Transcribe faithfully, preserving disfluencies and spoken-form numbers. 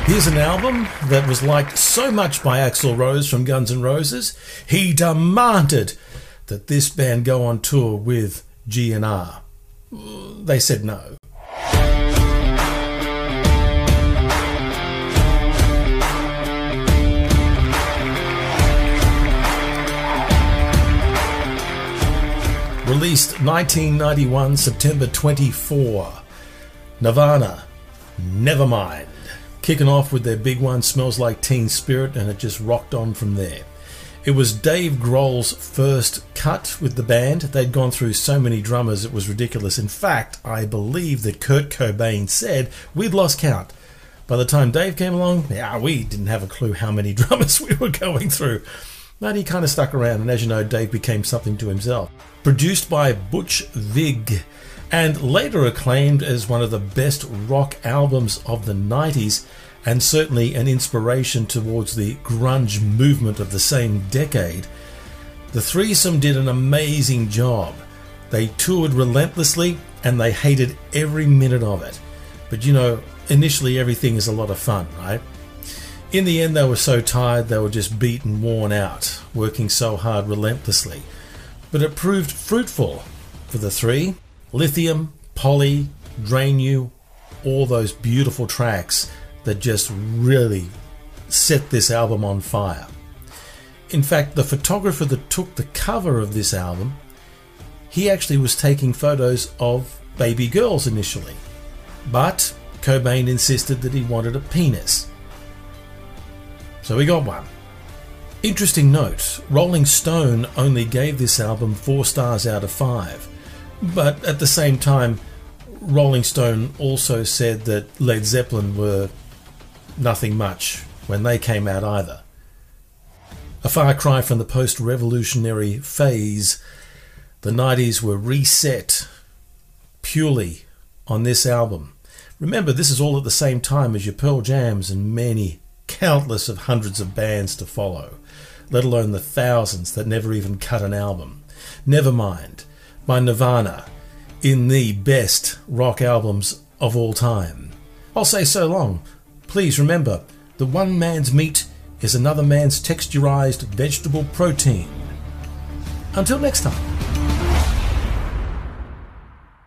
Here's an album that was liked so much by Axl Rose from Guns N' Roses, he demanded that this band go on tour with G N R. They said no. Released nineteen ninety-one, September twenty-fourth. Nirvana, Nevermind. Kicking off with their big one, Smells Like Teen Spirit, and it just rocked on from there. It was Dave Grohl's first cut with the band. They'd gone through so many drummers it was ridiculous. In fact, I believe that Kurt Cobain said we'd lost count. By the time Dave came along, yeah, we didn't have a clue how many drummers we were going through. But he kind of stuck around, and as you know, Dave became something to himself. Produced by Butch Vig, and later acclaimed as one of the best rock albums of the nineties, and certainly an inspiration towards the grunge movement of the same decade. The threesome did an amazing job. They toured relentlessly, and they hated every minute of it. But you know, initially everything is a lot of fun, right? In the end, they were so tired they were just beat and worn out, working so hard relentlessly. But it proved fruitful for the three. Lithium, Polly, Drain You, all those beautiful tracks that just really set this album on fire. In fact, the photographer that took the cover of this album, he actually was taking photos of baby girls initially. But Cobain insisted that he wanted a penis. So we got one. Interesting note, Rolling Stone only gave this album four stars out of five. But at the same time, Rolling Stone also said that Led Zeppelin were nothing much when they came out either. A far cry from the post-revolutionary phase, the nineties were reset purely on this album. Remember, this is all at the same time as your Pearl Jams and many, countless of hundreds of bands to follow, let alone the thousands that never even cut an album. Nevermind by Nirvana, in the best rock albums of all time. I'll say so long. Please remember, the one man's meat is another man's texturized vegetable protein. Until next time.